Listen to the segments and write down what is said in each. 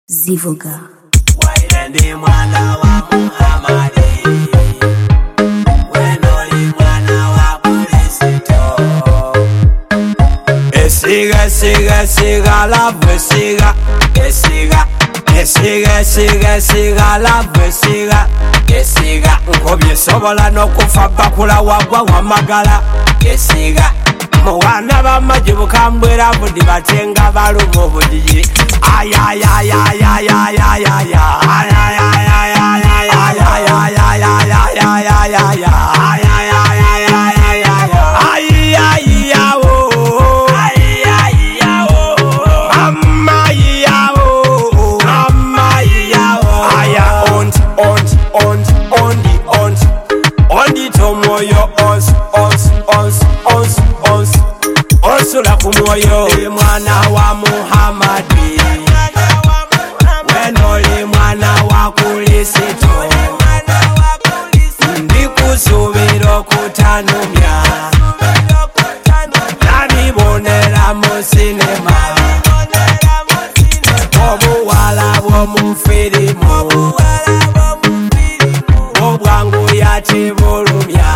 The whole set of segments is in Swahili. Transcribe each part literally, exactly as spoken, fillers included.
Zivoga. Wairende mwana wa Muhamadi, wenoli mwana wa Kristo. Esiga, esiga, esiga, love, esiga, esiga, esiga, esiga, esiga, love, esiga, esiga. Nkobye sobola n'okufa bakula wagwa wamagala, esiga. Mwana bamaji bukambwera budi batenga balumu budiji. Ay ay ay ay ay ay ay ay ay ay ay ay Osula kumoyo mwana wa Muhamadi, wenoli mwana wa Kristo. Ndikusubira kutanumya, nabibonera mu sinema, obuwala bw'omu firimu, obwangu yatibulumya.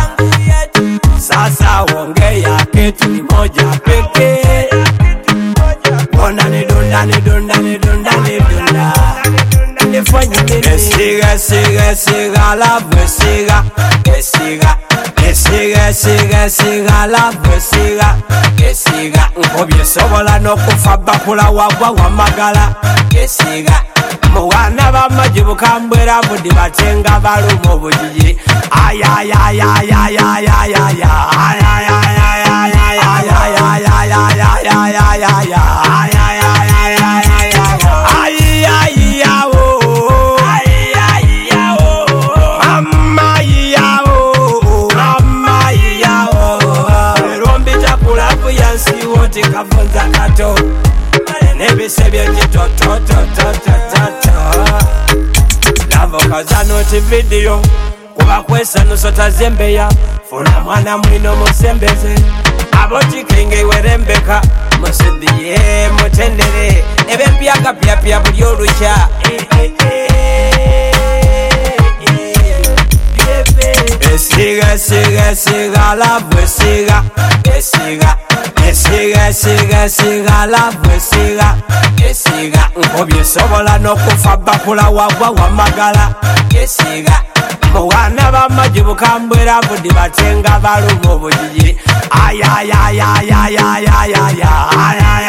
Sasa wonge yake tuli moja peke. Ona ni dunda ni dunda ni dunda ni dunda. Nifanye nini? Esiga esiga esiga love esiga, esiga, esiga esiga esiga love esiga, esiga. Nkobye sobola n'okufa bakula wagwa wamagala, esiga. Mwana bamaji bukambwera budi batenga balumu budiji. Ay ay ay ay ay ay ay ay ay ay Kazanoti video kuba kwesa nusota zembeya. Funa mwana mwino musembeze, aboti kenge werembeka. Musidiye mutendere, ebe mpyaka pya pya buli olucha. Esiga esiga esiga love esiga, esiga, esiga esiga esiga love esiga, esiga. Nkobye sobola n'okufa bakula wagwa wamagala, esiga. Mwana bamaji bukambwera budi batenga balumu budiji. Ay ay ay ay ay ay ay ay ay ay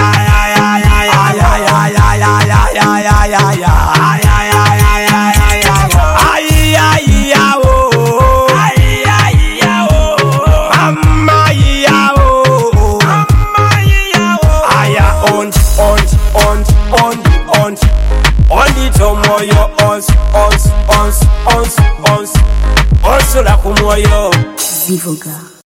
moyo ons ons ons ons ons osula kumoyo Zivoga.